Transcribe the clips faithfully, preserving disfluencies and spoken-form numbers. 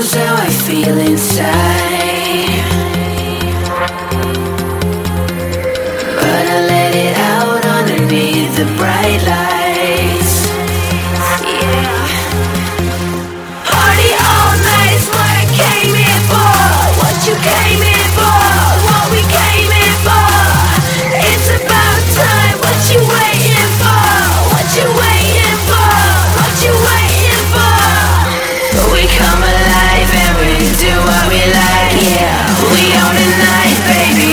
knows how I feel inside, but I let it out underneath the bright lights. Yeah. Party all night is what I came here for. What you came here for, what we came here for. It's about time, what you waiting for? What you waiting for? What you waiting for? We come alive and we do what we like, yeah. We own the night, baby.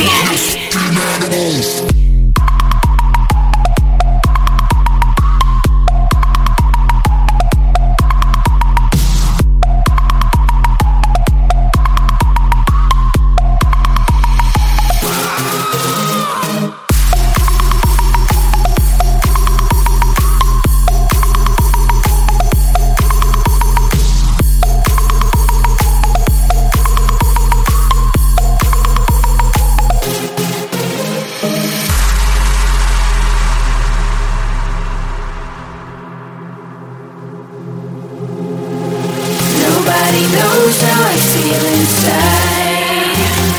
Nobody knows how I feel inside,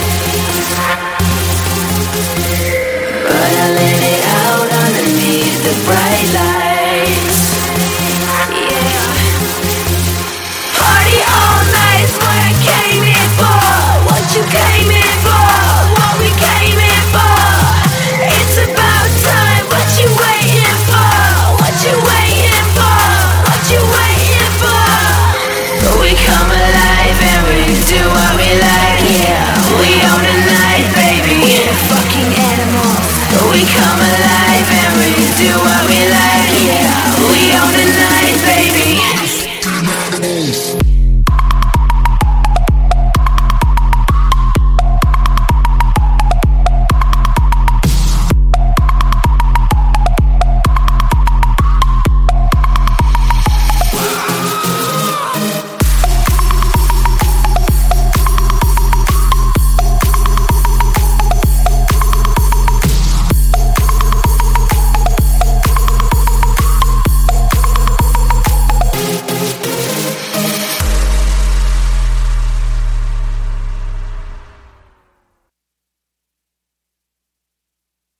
but I let it out underneath the bright lights. Yeah. Party all night is what I came here for. What you came here for, what we came here for. It's about time, what you waiting for? What you waiting for? What you waiting for? We come alive and we do what we like, yeah. We own the night, baby. We're fucking animals. We come alive and we do what we like, yeah. We own the night, baby.